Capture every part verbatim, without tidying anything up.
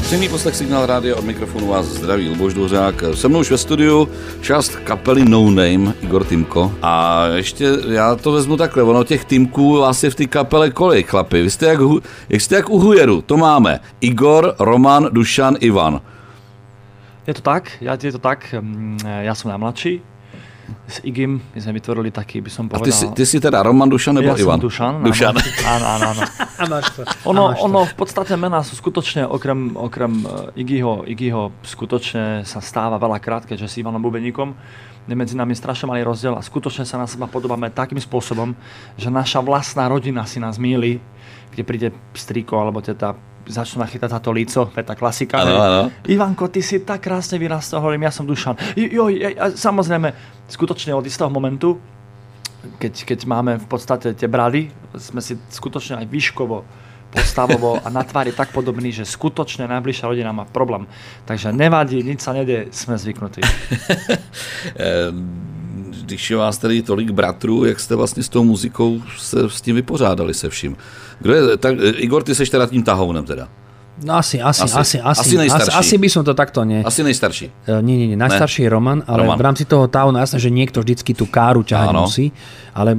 Přímý poslech Signál rádia, od mikrofonu vás zdraví Luboš Dvořák. Se mnou už ve studiu část kapely No Name, Igor Týmko. A ještě já to vezmu takhle, ono těch týmků vás je v té kapele kolik, chlapi? Vy jste jak, jak jste jak u Hujeru, to máme. Igor, Roman, Dušan, Ivan. Je to tak, ja, je to tak, ja som najmladší. S Igim my sme vytvorili taký, by som povedal... A ty si, ty si teda Roman, Dušan nebo ja Ivan? Ja som Dušan. Dušan. Áno, áno, áno. Ono, ono v podstate mená sú skutočne, okrem, okrem Igiho, Igiho skutočne sa stáva veľakrát, keďže s Ivanom Bubeníkom medzi nami je strašne malý rozdiel a skutočne sa na seba podobáme takým spôsobom, že naša vlastná rodina si nás mýli, kde príde strýko alebo teta, začnú nachytať za to líco, to je tá klasika. Ano, ano. Ivanko, ty si tak krásne vyrastal, hovorím, ja som Dušan. Jo, jo, ja, samozrejme, skutočne od istého momentu, keď, keď máme v podstate tie brady, sme si skutočne aj výškovo, postavovo a na tvári tak podobný, že skutočne najbližšia rodina má problém. Takže nevadí, nič sa nedie, sme zvyknutí. Když je vás tady tolik bratrů, jak jste vlastně s tou muzikou se s tím vypořádali se vším? Kdo je, tak, Igor, ty seš teda tím tahounem teda? No asi, asi, asi, asi, asi, asi, asi by som to takto nie. Asi nejstarší. Uh, nie, nie, nie, najstarší ne. je Roman, ale Roman. V rámci toho tahona, jasné, že niekto vždycky tú káru ťahať musí, ale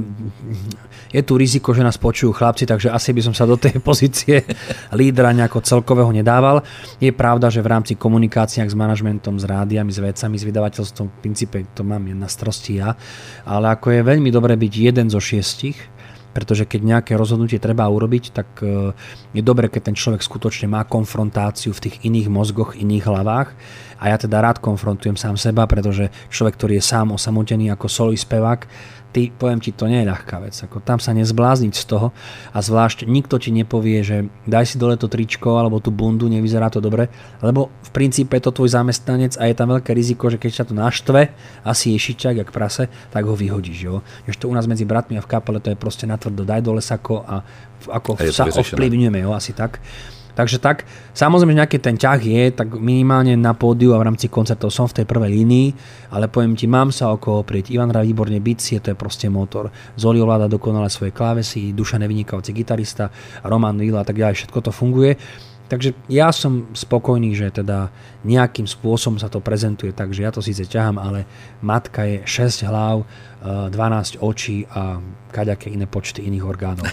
je tu riziko, že nás počujú chlapci, takže asi by som sa do tej pozície lídra nejako celkového nedával. Je pravda, že v rámci komunikáciách s manažmentom, s rádiami, s vedcami, s vydavateľstvom, v princípe to mám na starosti ja, ale ako je veľmi dobré byť jeden zo šiestich, pretože keď nejaké rozhodnutie treba urobiť, tak je dobré, keď ten človek skutočne má konfrontáciu v tých iných mozgoch, iných hlavách. A ja teda rád konfrontujem sám seba, pretože človek, ktorý je sám osamotený ako solo spevák, ty, poviem ti, to nie je ľahká vec. Ako, tam sa nezblázniť z toho a zvlášť nikto ti nepovie, že daj si dole to tričko alebo tú bundu, nevyzerá to dobre, lebo v princípe je to tvoj zamestnanec a je tam veľké riziko, že keď sa to naštve, asi ješičak, jak prase, tak ho vyhodíš. Jo? Ešte u nás medzi bratmi a v kapele to je proste natvrdo, daj dole sako a ako sa ovplyvňujeme, jo? Asi tak. Takže tak, samozrejme, že nejaký ten ťah je, tak minimálne na pódiu a v rámci koncertov som v tej prvej línii, ale poviem ti, mám sa o koho oprieť. Ivan hrá výborne bicie, to je proste motor. Zoli ovláda dokonale svoje klávesy, Dušan je vynikajúci gitarista, Roman Vila a tak ďalej, všetko to funguje. Takže ja som spokojný, že teda nejakým spôsobom sa to prezentuje, takže ja to síce ťahám, ale matka je šesť hlav, dvanásť očí a kaďaké iné počty iných orgánov.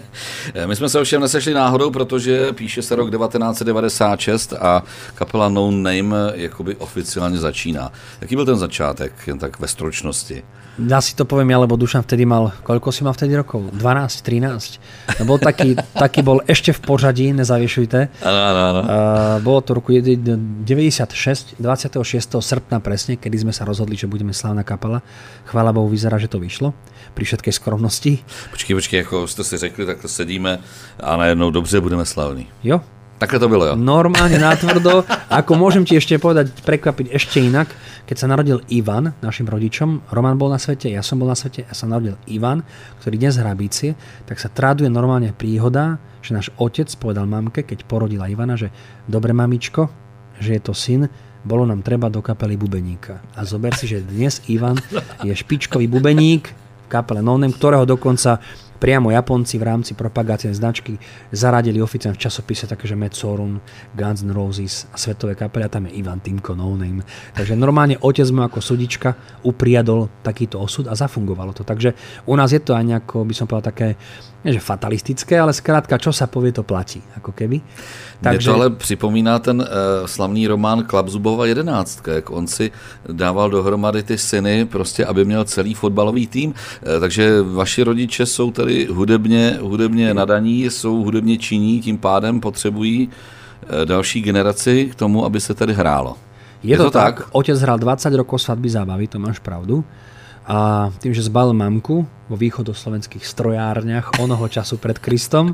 My jsme se ovšem nesešli náhodou, protože píše se rok devatenáct set devadesát šest a kapela No Name jakoby oficiálně začíná. Jaký byl ten začátek, jen tak ve stručnosti? Ja si to poviem ja, lebo Dušan vtedy mal, koľko si mal vtedy rokov? dvanásť, trinásť. No bol taký, taký bol ešte v pořadí, nezaviešujte. Áno, áno, áno. Uh, bolo to roku deväťdesiatšesť, dvadsiateho šiesteho srpna presne, kedy sme sa rozhodli, že budeme slávna kapela. Chvála Bohu, vyzerá, že to vyšlo. Pri všetkej skromnosti. Počkej, počkej, ako ste si řekli, takto sedíme a najednou dobře budeme slavní. Jo. Takhle to bylo, jo? Normálne natvrdo. Ako môžem ti ešte povedať, prekvapiť ešte inak, keď sa narodil Ivan, našim rodičom, Roman bol na svete, ja som bol na svete, ja sa narodil Ivan, ktorý dnes hrá bicie, tak sa traduje normálne príhoda, že náš otec povedal mamke, keď porodila Ivana, že dobre mamičko, že je to syn, bolo nám treba do kapely bubeníka. A zober si, že dnes Ivan je špičkový bubeník v kapele No Name, ktorého dokonca priamo Japonci v rámci propagácie značky zaradili oficiálne v časopise takéže Metsorun, Guns N' Roses a svetové kapely a tam je Ivan Týmko No Name. Takže normálne otec mu ako súdička upriadol takýto osud a zafungovalo to. Takže u nás je to aj nejako, by som povedal, také, nie že fatalistické, ale skrátka, čo sa povie, to platí. Ako keby. Takže... Mě to ale připomíná ten uh, slavný román Klapzubova jedenáctka, jak on si dával dohromady ty syny, prostě, aby měl celý fotbalový tým. Uh, takže vaši rodiče jsou tady hudebně, hudebně nadaní, jsou hudebně činní, tím pádem potřebují uh, další generaci k tomu, aby se tady hrálo. Je, Je to, to tak? tak? Otec hral dvadsať rokov svadby zábavy, to máš pravdu. A tým, že zbalil mamku vo východoslovenských strojárniach onoho času pred Kristom,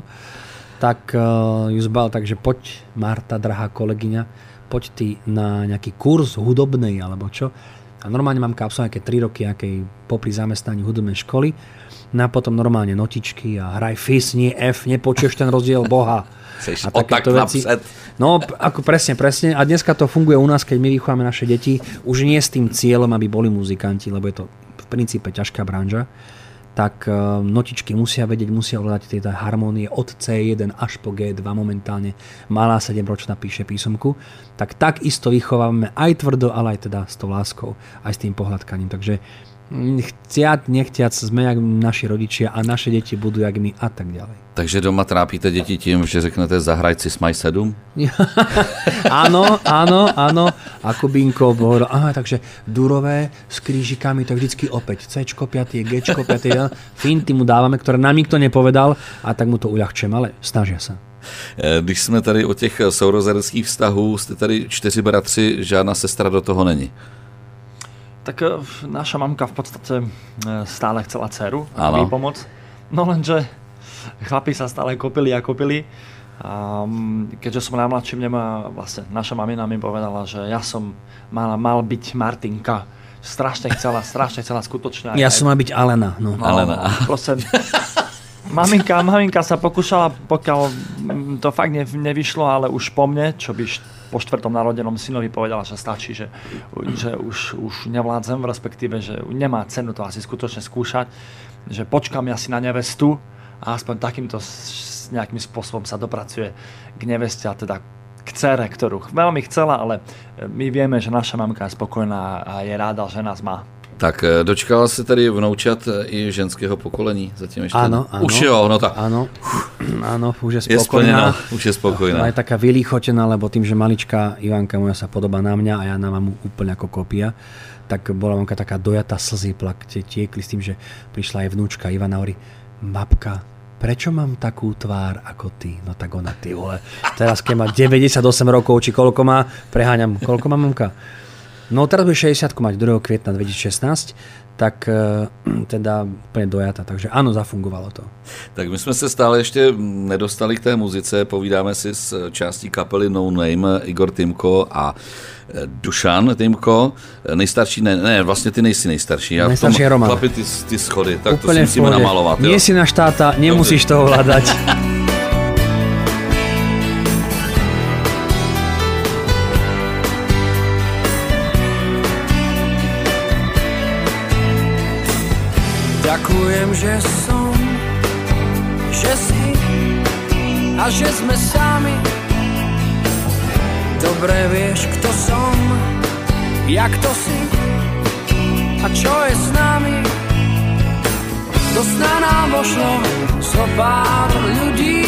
tak uh, ju zbal, takže poď, Marta, drahá kolegyňa, poď ty na nejaký kurz hudobnej, alebo čo. A normálne mamka absolvovala nejaké tri roky nejakej popri zamestnaní hudobnej školy. No a potom normálne notičky a hraj fis, nie F, nepočuješ ten rozdiel Boha. Seš a takéto veci. Napřed. No, ako presne, presne. A dneska to funguje u nás, keď my vychováme naše deti, už nie s tým cieľom, aby boli muzikanti, lebo je to v princípe ťažká branža. tak notičky musia vedieť, musia ovládať tieto harmónie od cé jeden až po gé dva momentálne. Malá sedemročná píše písomku. Tak takisto vychovávame aj tvrdo, ale aj teda s tou láskou, aj s tým pohľadkaním. Takže chciať, nechtiac sme jak naši rodičia a naše deti budú jak my a tak ďalej. Takže doma trápíte děti tím, že řeknete zahraj si Smaj sedm? Áno, áno, áno. A Kubínko hovoril, aha, takže durové s krížikami, tak vždycky opäť Cčko päť, Gčko päť, finty mu dávame, ktoré nám nikto nepovedal a tak mu to uľahčím, ale snažia sa. Když jsme tady o těch sourozenských vztahů, jste tady čtyři bratři, žádná sestra do toho není. Tak naša mamka v podstate stále chcela dceru, aby pomoc. No lenže chlapi sa stále kopili a kopili. A keďže som najmladší, mne ma, vlastne naša mamina mi povedala, že ja som mal, mal byť Martinka. Strašne chcela, strašne chcela skutočne. Ja aj, som mal byť Alena. No. No, Alena. Proste, maminka, maminka sa pokúšala, pokiaľ to fakt ne, nevyšlo, ale už po mne, čo by po štvrtom narodenom synovi povedala, že stačí, že, že už, už nevládzem, respektíve, že nemá cenu to asi skutočne skúšať, že počkám ja si na nevestu a aspoň takýmto nejakým spôsobom sa dopracuje k neveste a teda k dcere, ktorú veľmi chcela, ale my vieme, že naša mamka je spokojná a je ráda, že nás má. Tak dočkala se tady vnoučat i ženského pokolení zatím ještě? Áno, áno. Už jo, no tak. Áno, áno, už je spokojná. Je splnená, už je spokojná. Je taká vylíchotená, lebo tým, že maličká Ivanka moja sa podobá na mňa a ja na mamu úplne ako kopia, tak bola mamka taká dojatá, slzy plakte tiekli s tým, že prišla aj vnúčka Ivana, hovorí, babka, prečo mám takú tvár ako ty? No tak ona, ty vole, teraz keď má deväťdesiatosem rokov, či koľko má, preháňam, koľko má mamka? No teraz bude šesťdesiatku mať druhého kvietna dvetisícšestnásť, tak e, teda úplne dojata, takže áno, zafungovalo to. Tak my jsme se stále ještě nedostali k té muzice, povídáme si s částí kapely No Name, Igor Timko a Dušan Timko, nejstarší, ne, ne, vlastně ty nejsi nejstarší. Já nejstarší v tom je Roman. Chlapi, ty, ty schody, tak úplne to si musíme namalovat. Nie si náš táta, nemusíš to ovládať. Ďakujem, že som, že si a že sme sami. Dobre vieš, kto som, jak to si a čo je s nami. Do sna nám vošlo so pár ľudí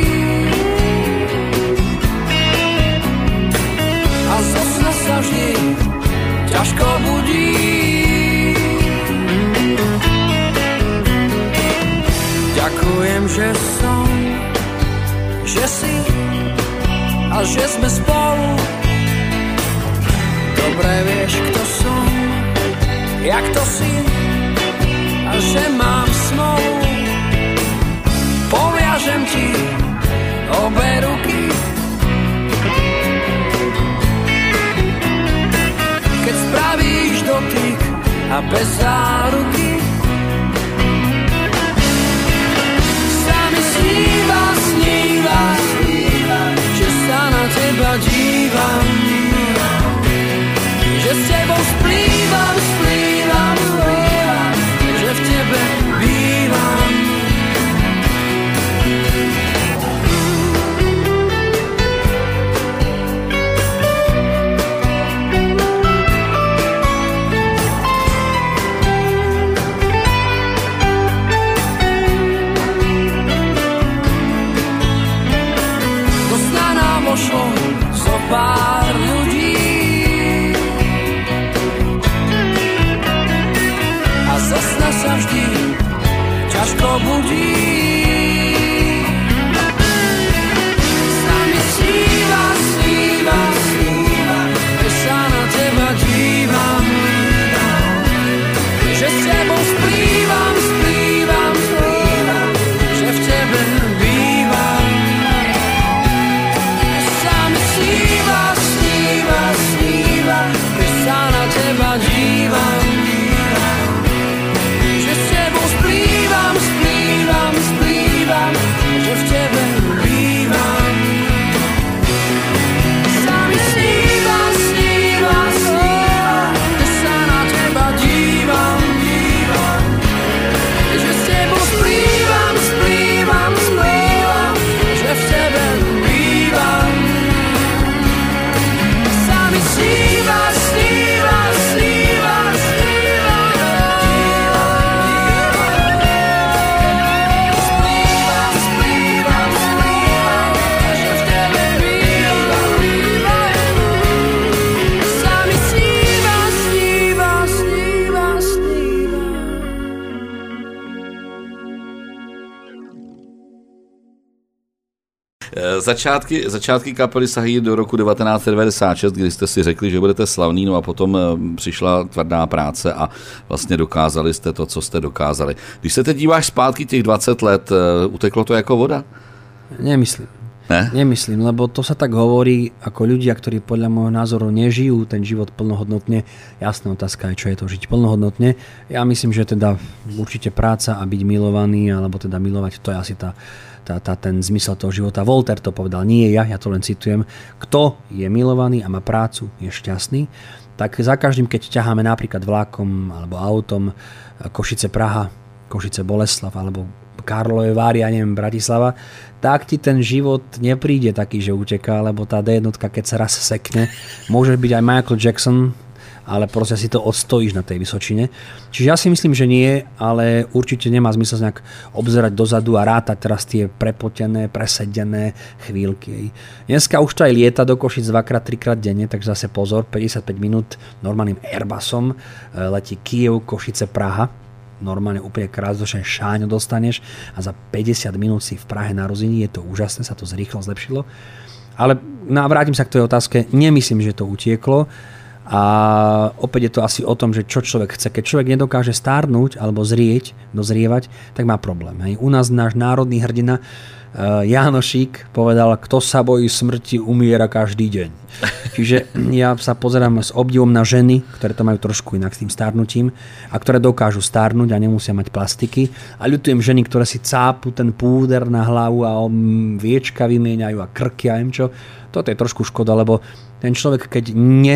a zo sna sa vždy ťažko budí. Ďakujem, že som, že si a že sme spolu. Dobre vieš, kto som, jak to si a že mám smolu. Poviažem ti obe ruky, keď spravíš dotyk a bez záruky. Sníva, sníva, sníva, že sa na teba dívam, že s tebou splývam, splývam, splývam, že v tebe bývam. Začátky, začátky kapely sahají do roku devatenáct set devadesát šest, kdy jste si řekli, že budete slavný, no a potom přišla tvrdá práce a vlastně dokázali jste to, co jste dokázali. Když se teď díváš zpátky těch dvacet let, uteklo to jako voda? Nemyslím. Ne? Nemyslím, lebo to sa tak hovorí ako ľudia, ktorí podľa môjho názoru nežijú ten život plnohodnotne. Jasná otázka je, čo je to žiť plnohodnotne. Ja myslím, že teda určite práca a byť milovaný, alebo teda milovať, to je asi tá, tá, tá, ten zmysel toho života. Voltaire to povedal, nie ja, ja to len citujem. Kto je milovaný a má prácu, je šťastný. Tak za každým, keď ťaháme napríklad vlákom alebo autom Košice Praha, Košice Boleslav alebo Karlové Váry, ja neviem, Bratislava, tak ti ten život nepríde taký, že uteká, lebo tá dé jedna, keď sa raz sekne, môže byť aj Michael Jackson, ale proste si to odstojíš na tej Vysočine. Čiže ja si myslím, že nie, ale určite nemá zmysel nejak obzerať dozadu a rátať teraz tie prepotené, presedené chvíľky. Dneska už to aj lieta do Košic dvakrát, trikrát denne, takže zase pozor, päťdesiatpäť minút normálnym Airbusom letí Kyjev, Košice, Praha. Normálne úplne krásne šáňo dostaneš a za päťdesiat minút si v Prahe na Rozíni, je to úžasné, sa to zrýchlo zlepšilo. Ale no, vrátim sa k tej otázke, nemyslím, že to utieklo a opäť je to asi o tom, že čo človek chce. Keď človek nedokáže stárnuť alebo zrieť, dozrievať, tak má problém. Hej. U nás náš národný hrdina Jánošík povedal, kto sa bojí smrti, umiera každý deň. Čiže ja sa pozerám s obdivom na ženy, ktoré to majú trošku inak s tým stárnutím a ktoré dokážu stárnuť a nemusia mať plastiky. A ľutujem ženy, ktoré si cápu ten púder na hlavu a viečka vymieňajú a krky a neviem čo. Toto je trošku škoda, lebo ten človek, keď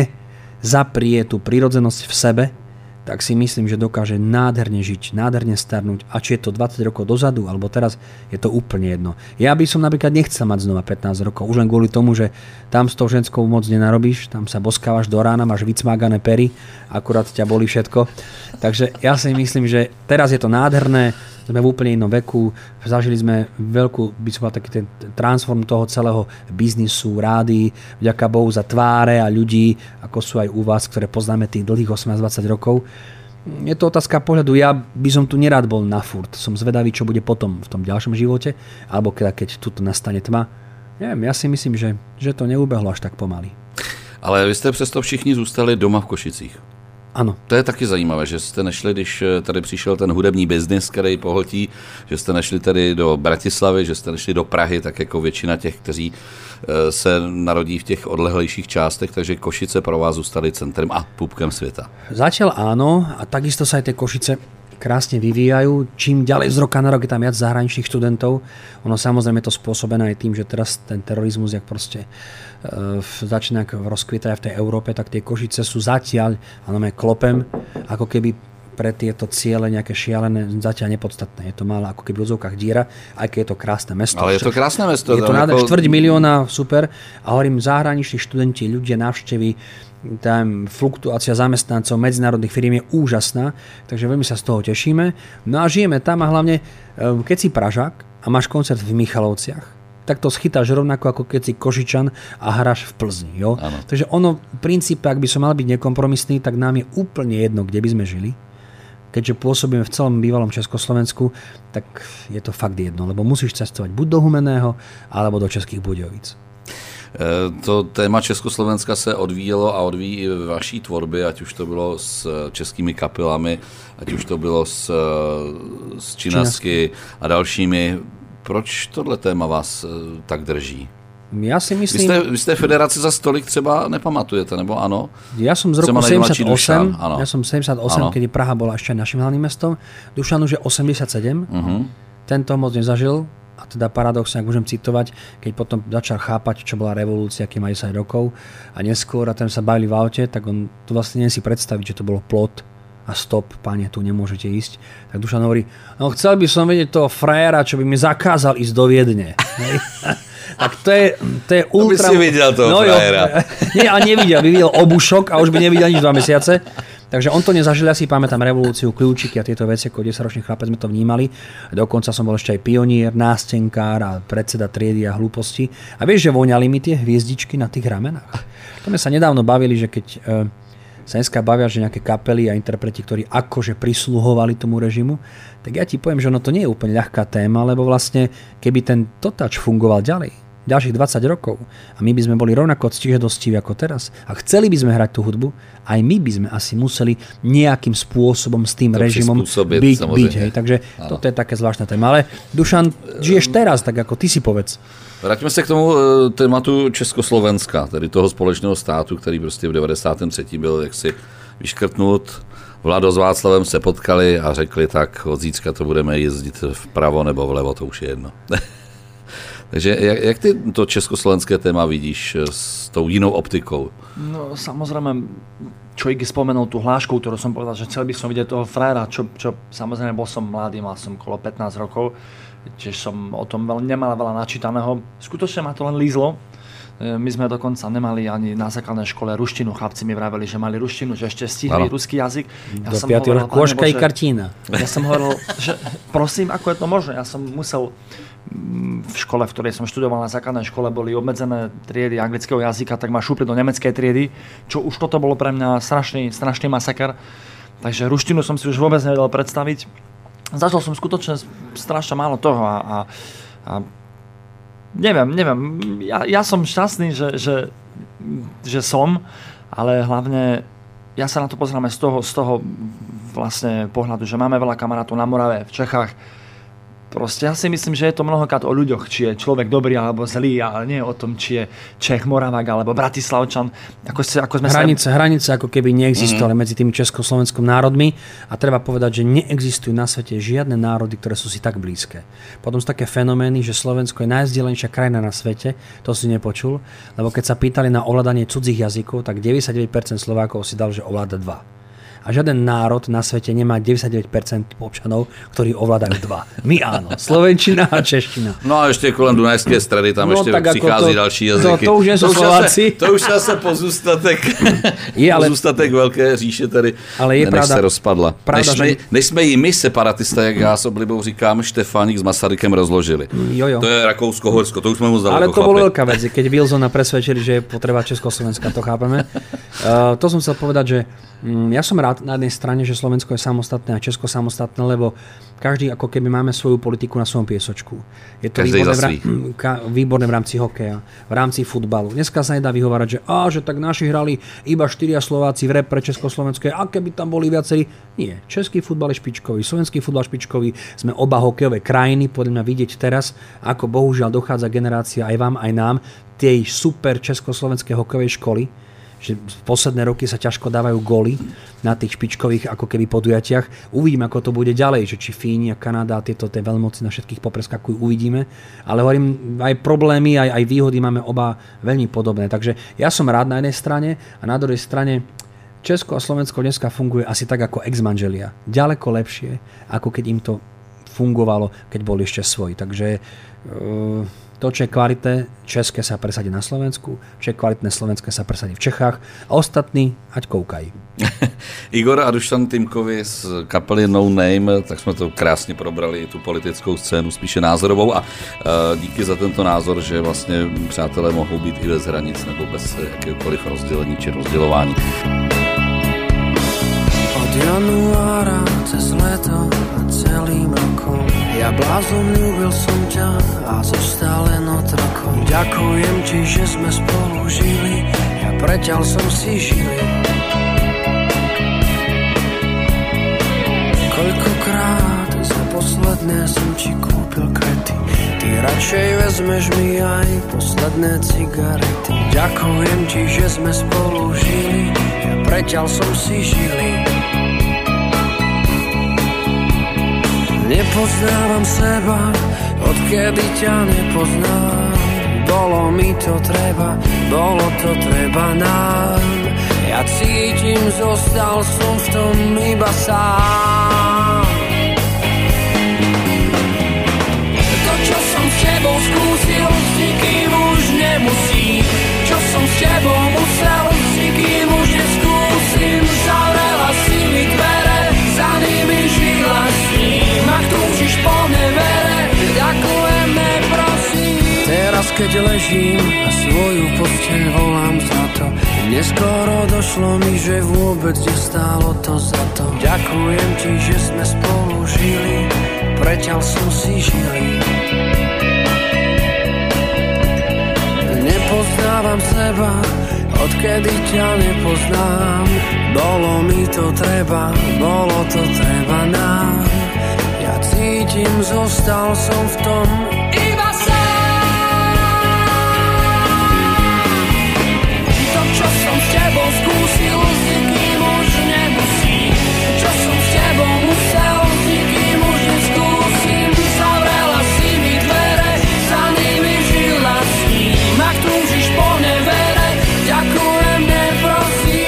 nezaprie tú prirodzenosť v sebe, tak si myslím, že dokáže nádherne žiť, nádherne starnúť. A či je to dvadsať rokov dozadu, alebo teraz, je to úplne jedno. Ja by som napríklad nechcel mať znova pätnásť rokov, už len kvôli tomu, že tam s tou ženskou moc nenarobíš, tam sa boskávaš do rána, máš vycmágané pery, akurát ťa bolí všetko. Takže ja si myslím, že teraz je to nádherné, sme v úplne inom veku, zažili sme veľkú, by som mal taký ten transform toho celého biznisu, rádií, vďaka Bohu za tváre a ľudí, ako sú aj u vás, ktoré poznáme tých dlhých osemnásť dvadsať rokov. Je to otázka pohľadu, ja by som tu nerád bol na furt, som zvedavý, čo bude potom v tom ďalšom živote, alebo keď, keď tu nastane tma. Neviem, ja si myslím, že, že to neubehlo až tak pomaly. Ale vy jste přesto všichni zůstali doma v Košicích. Ano. To je taky zajímavé, že jste nešli, když tady přišel ten hudební biznis, který pohltí, že jste nešli tady do Bratislavy, že jste nešli do Prahy, tak jako většina těch, kteří se narodí v těch odlehlejších částech, takže Košice pro vás zůstaly centrem a pupkem světa. Zatiaľ áno a takisto sa aj tie Košice krásne vyvíjajú. Čím ďalej z roka na rok je tam viac zahraničných študentov. Ono samozrejme je to spôsobené aj tým, že teraz ten terorizmus, jak proste e, začína rozkvítať v tej Európe, tak tie Košice sú zatiaľ, áno, klopem, ako keby pre tieto ciele nejaké šialené, zatiaľ nepodstatné. Je to málo ako keby v odzovkách díra, aj keď je to krásne mesto. Ale je to krásne mesto. Je to nádherné, štvrť milióna, super. A hovorím, zahraniční študenti, ľudia, návštevy, tam fluktuácia zamestnancov medzinárodných firiem je úžasná, takže veľmi sa z toho tešíme. No a žijeme tam a hlavne, keď si Pražák a máš koncert v Michalovciach, tak to schytáš rovnako ako keď si Košičan a hráš v Plzni. Jo? Takže ono, v princípe, ak by som mal byť nekompromisný, tak nám je úplne jedno, kde by sme žili. Keďže pôsobíme v celom bývalom Československu, tak je to fakt jedno, lebo musíš cestovať buď do Humenného, alebo do Českých Budějovic. To téma Československa se odvíjelo a odvíjí i ve vaší tvorbě, ať už to bylo s českými kapelami, ať už to bylo s, s Činasky a dalšími. Proč tohle téma vás tak drží? Ja si myslím... Vy ste, vy ste federaci za stolik třeba nepamatujete, nebo ano? Ja som z roku sedemdesiatosem, Dušan, ja som sedemdesiatosem, kedy Praha bola ešte našim hlavným mestom. Dušan už je osemdesiatsedem, uh-huh. Tento moc nezažil. A teda paradoxne, ak môžem citovať, keď potom začal chápať, čo bola revolúcia, aký má desať rokov a neskôr a ten sa bavili v aute, tak on tu vlastne nie si predstaviť, že to bolo plot a stop, pane, tu nemôžete ísť. Tak Dušan hovorí, no chcel by som vedieť toho frajera, čo by mi zakázal ísť do Viedne. Tak to je, to je ultra... To by si videl toho no, frajera. Nie, a nevidel, by videl obušok a už by nevidel nič dva mesiace. Takže on to nezažil, ja si pamätám revolúciu, kľúčiky a tieto veci, ako desaťročný chlapec sme to vnímali. Dokonca som bol ešte aj pionier, nástenkár a predseda triedy a hlúposti. A vieš, že voňali mi tie hviezdičky na tých ramenách. To sme sa nedávno bavili, že keď e, sa dneska bavia, že nejaké kapely a interpreti, ktorí akože prisluhovali tomu režimu, tak ja ti poviem, že ono to nie je úplne ľahká téma, lebo vlastne keby ten totač fungoval ďalej, ďalších dvadsať rokov a my by sme boli rovnako ctižadostiví ako teraz a chceli by sme hrať tú hudbu, aj my by sme asi museli nejakým spôsobom s tým to režimom byť. byť hej. Takže áno. Toto je také zvláštne téma. Ale Dušan, žiješ teraz, tak ako ty si povedz. Vrátíme se k tomu tématu Československa, tedy toho společného státu, který prostě v devadesátém třetím byl jaksi vyškrtnut. Vlado s Václavem se potkali a řekli tak, od zítřka to budeme jezdit vpravo nebo vlevo, to už je jedno. Takže jak, jak ty to československé téma vidíš s tou jinou optikou? No samozrejme, čo Iggy spomenul tú hlášku, ktorú som povedal, že chcel by som vidieť toho frajera, čo, čo samozrejme bol som mladý, mal som okolo pätnásť rokov, tiež som o tom veľ, nemal veľa načítaného. Skutočne ma to len lízlo. My sme dokonca nemali ani na základnej škole ruštinu. Chlapci mi vraveli, že mali ruštinu, že ešte stihli ruský jazyk. Ja do piaty rok kôžka i kartína. Ja som hovoril, že prosím, ako je to možné? Ja som musel v škole, v ktorej som študoval na základnej škole, boli obmedzené triedy anglického jazyka, tak ma šúpli do nemeckej triedy, čo už toto bolo pre mňa strašný, strašný masaker. Takže ruštinu som si už vôbec nevedel predstaviť. Zažil som skutočne strašne málo toho a, a, a neviem, neviem, ja, ja som šťastný, že, že, že som, ale hlavne ja sa na to pozrieme z toho, z toho vlastne pohľadu, že máme veľa kamarátov na Morave, v Čechách. Proste ja si myslím, že je to mnohokrát o ľuďoch, či je človek dobrý alebo zlý, ale nie o tom, či je Čech, Moravák alebo Bratislavčan. Ako, si, ako sme hranice, sa... hranice ako keby neexistovali mm-hmm. medzi tými československom národmi a treba povedať, že neexistujú na svete žiadne národy, ktoré sú si tak blízke. Potom sú také fenomény, že Slovensko je najvzdelenejšia krajina na svete, to si nepočul, lebo keď sa pýtali na ovládanie cudzích jazykov, tak deväťdesiatdeväť percent Slovákov si dal, že ovláda dva. A žiaden národ na svete nemá deväťdesiatdeväť percent občanov, ktorí ovládajú dva. My áno, slovenčina a čeština. No a ešte kolem Dunajské stredy, tam no, ešte přichází to, další jazyky. To, to už nie sú Slováci. To už zase pozůstatek, je, ale, pozůstatek velké říše tady, ale je než pravda, se rozpadla. Pravda, než, jsme, že... než jsme jí my separatisté, jak já s oblibou říkám, Štefánik s Masarykem rozložili. Jo, jo. To je Rakousko-Horsko, to už jsme mu zdali. Ale to bolo veľká vec, keď Wilsona presvedčili, že je potreba Československa, to chápeme. Uh, to som chcel povedať, že mm, ja som rád na jednej strane, že Slovensko je samostatné a Česko samostatné, lebo každý ako keby máme svoju politiku na svojom piesočku. Je to výborné v, ra- výborné v rámci hokeja, v rámci futbalu. Dneska sa nedá vyhovárať, že, á, že tak naši hrali iba štyria Slováci v rep pre Československo, a keby tam boli viacerí. Nie. Český futbal je špičkový, slovenský futbal špičkový. Sme oba hokejové krajiny, podľa mňa vidieť teraz, ako bohužiaľ dochádza generácia aj vám, aj nám, tej super československej hokejovej školy, že v posledné roky sa ťažko dávajú góly na tých špičkových ako keby podujatiach. Uvidíme, ako to bude ďalej, že či Fíni a Kanada a tieto tie veľmoci na všetkých popreskakujú, uvidíme. Ale hovorím, aj problémy, aj, aj výhody máme oba veľmi podobné. Takže ja som rád na jednej strane a na druhej strane Česko a Slovensko dneska funguje asi tak ako ex-manželia. Ďaleko lepšie, ako keď im to fungovalo, keď boli ešte svoji. Takže uh, to, čo je kvalitné české, sa presadí na Slovensku, čo je kvalitné slovenské, sa presadí v Čechách a ostatní ať koukají. Igor a Dušan Týmkovi z kapely No Name, tak jsme to krásně probrali, tu politickou scénu, spíše názorovou a uh, díky za tento názor, že vlastně přátelé mohou být i bez hranic nebo bez jakéhokoliv rozdělení či rozdělování. Od januára cez leto a celým rokom ja blázon ľúbil som ťa a zostal len otrokom. Ďakujem ti, že sme spolu žili, ja preťal som si žili. Koľkokrát za posledné som ti kúpil kvety, ty radšej vezmeš mi aj posledné cigarety. Ďakujem ti, že sme spolu žili, ja preťal som si žili. Nepoznávam seba, odkedy ťa nepoznám. Bolo mi to treba, bolo to treba nám. Ja cítim, zostal som v tom iba sám. To, čo som s tebou skúsil, s nikým už nemusím. Čo som s tebou musel, s nikým už neskúsim. Zavrela si mi dvere, za nimi žila s ním. Ak túžiš po mne vere, ďakujeme prosím. Teraz keď ležím a svoju posteľ volám za to, neskoro došlo mi, že vôbec nestálo to za to. Ďakujem ti, že sme spolu žili, preťal som si žili. Spoznávam seba, odkedy ťa nepoznám. Bolo mi to treba, bolo to treba nám. Ja cítim, zostal som v tom iba sám. To, čo som s tebou skúsil, s nikým už nemusím. Čo som s tebou musel, s nikým už neskúsim. Zavrela si mi dvere, za nimi žila s ním. Ak túžiš po nevere, ďakujem, neprosím.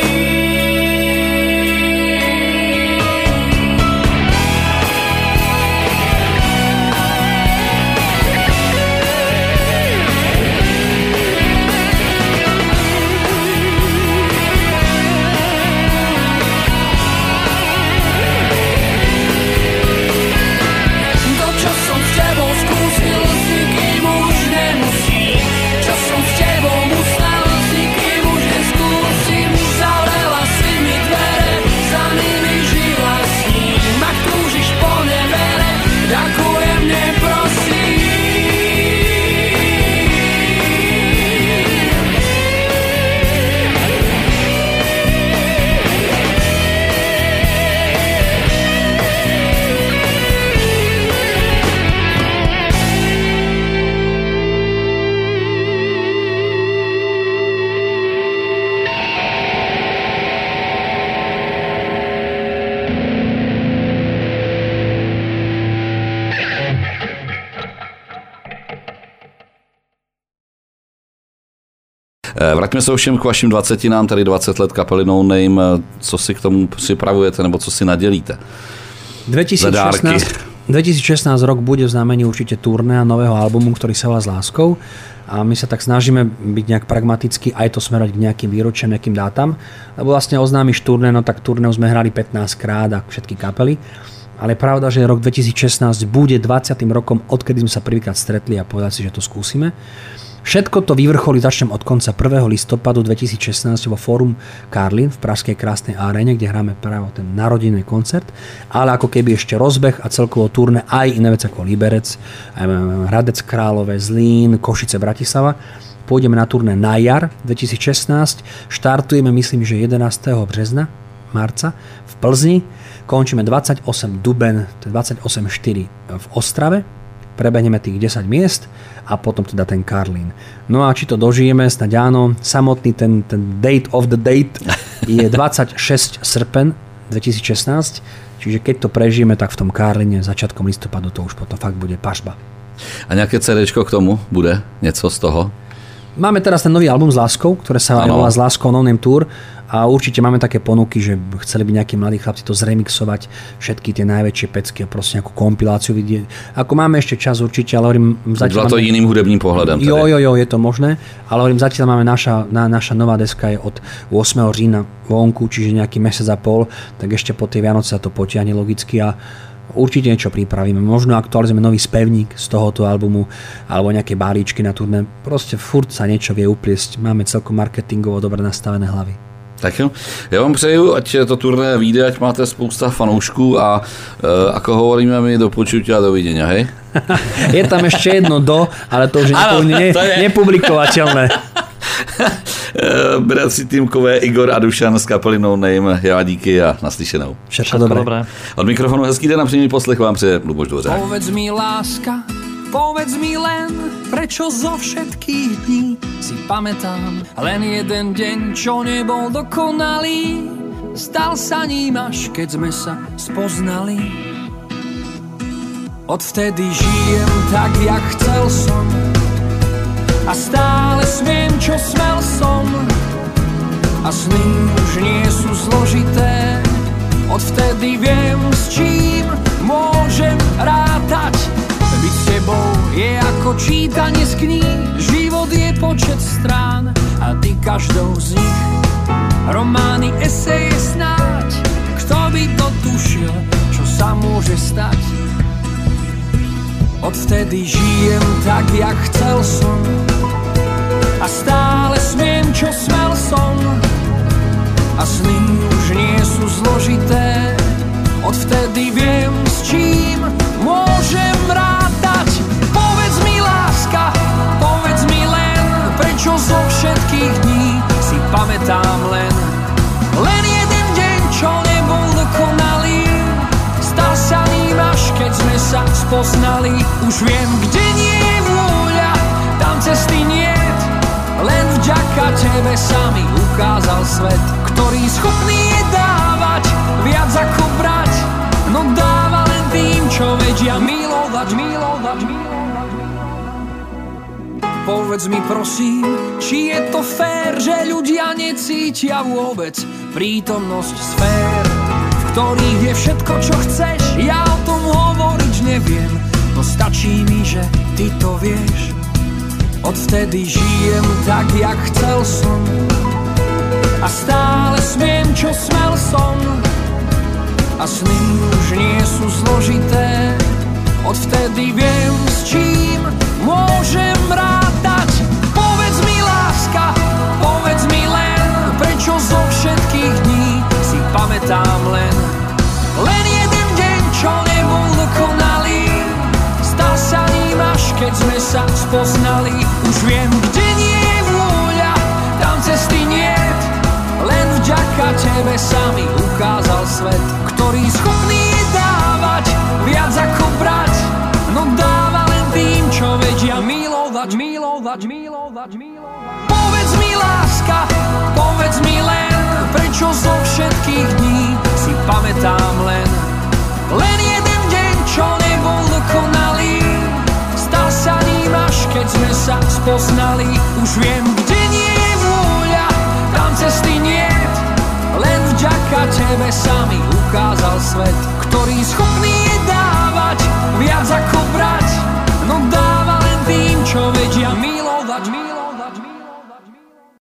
Vraťme se ovšem k vašim dvacetinám, tady dvacet let kapely No Name. Co si k tomu připravujete, nebo co si nadělíte? dvetisícšestnásť, dvetisícšestnásť rok bude v znamení určite turné a nového albumu, ktorý sa volá S láskou. A my sa tak snažíme byť nejak pragmaticky, aj to smerovať k nejakým výročiam, nejakým dátam. Lebo vlastne oznámiš turné, no tak turné sme hrali pätnásť krát a všetky kapely. Ale je pravda, že rok dvetisícšestnásť bude dvadsiatym rokom, odkedy sme sa prvýkrát stretli a povedali si, že to skúsime. Všetko to vyvrcholí, začnem od konca prvého listopadu dvetisícšestnásť vo Fórum Karlín v pražskej krásnej aréne, kde hráme práve ten narodinný koncert, ale ako keby ešte rozbeh a celkovo turné aj iné veci ako Liberec, Hradec Králové, Zlín, Košice, Bratislava. Pôjdeme na turné na jar dvetisícšestnásť, štartujeme myslím, že jedenásteho března, marca v Plzni, končíme dvadsaťosem duben, dvadsaťosem štyri v Ostrave, prebehneme tých desať miest a potom teda ten Karlín. No a či to dožijeme, snáď áno, samotný ten, ten date of the date je dvadsiateho srpen dvetisícšestnásť, čiže keď to prežijeme, tak v tom Karlíne začiatkom listopadu to už potom fakt bude pažba. A nejaké CDčko k tomu bude? Něco z toho? Máme teraz ten nový album S láskou, ktoré sa volá S láskou No Name Tour a určite máme také ponuky, že chceli by nejakí mladí chlapci to zremixovať, všetky tie najväčšie pecky a proste nejakú kompiláciu vidieť. Ako máme ešte čas určite, ale hovorím... Byla to máme... jiným hudebným pohľadom. Tedy. Jo, jo, jo, je to možné, ale hovorím, zatiaľ máme naša, na, naša nová deska je od ôsmeho října vonku, čiže nejaký mesiac a pol, tak ešte po tej Vianoce sa to potiahne logicky a určite niečo pripravíme. Možno aktualizujeme nový spevník z tohoto albumu alebo nejaké balíčky na turné. Proste furt sa niečo vie upliesť. Máme celkom marketingovo dobre nastavené hlavy. Tak jo. Já vám přeju, ať to turné vyjde, ať máte spousta fanoušků a e, ako hovoríme my, do počutia, dovidenia, hej? Je tam ešte jedno do, ale to už je, ano, ne, to je nepublikovateľné. Bratři Týmkové, Igor a Dušan z kapely No Name, já díky a naslyšenou. Všetko dobré. dobré. Od mikrofonu hezký den a příjemný poslech vám přeje Luboš Dvořák. Povedz mi, láska, povedz mi len, prečo zo všetkých dní si pamätám len jeden deň, čo nebol dokonalý. Stal sa ním až keď sme sa spoznali. Odvtedy žijem tak, jak chcel som a stále smiem, čo smel som. A sny už nie sú zložité, odvtedy viem, s čím môžem rátať. Byť s tebou je ako čítanie z kníh, život je počet strán a ty každou z nich. Romány, eseje snáď, kto by to tušil, čo sa môže stať. Odvtedy žijem tak, jak chcel som a stále smiem, čo smel som. A sny už nie sú zložité, odvtedy viem, s čím môžem rátať. Povedz mi, láska, povedz mi len, prečo zo všetkých spoznali. Už viem, kde nie je vôľa, tam cesty niet. Len vďaka tebe sa mi ukázal svet, ktorý schopný je dávať viac ako brať. No dáva len tým, čo vedia milovať, milovať, milovať. Povedz mi prosím, či je to fér, že ľudia necítia vôbec prítomnosť sfér, v ktorých je všetko, čo chceš. Ja o tom hovoriť neviem, no stačí mi, že ty to vieš. Odvtedy žijem tak, jak chcel som, a stále smiem, čo smel som. A sny už nie sú zložité, odvtedy viem, s čím môžem rátať. Povedz mi, láska, povedz mi len, prečo zo všetkých dní si pamätám len Len jeden deň, čo nebol dokonalý. Stal sa ním až keď sme sa spoznali. Už viem, kde nie je vôľa, tam cesty niet. Len vďaka tebe sa mi ukázal svet, ktorý schopný je dávať viac ako brať. No dáva len tým, čo vedia milovať, milovať, milovať, milovať. Povedz mi, láska, povedz mi len, prečo zo všetkých dní si pamätám len Len jeden deň, čo nebol dokonalý. Stal sa ním až keď sme sa spoznali. Už viem, kde nie je vôľa, tam cesty niet. Len vďaka tebe sa mi ukázal svet, ktorý schopný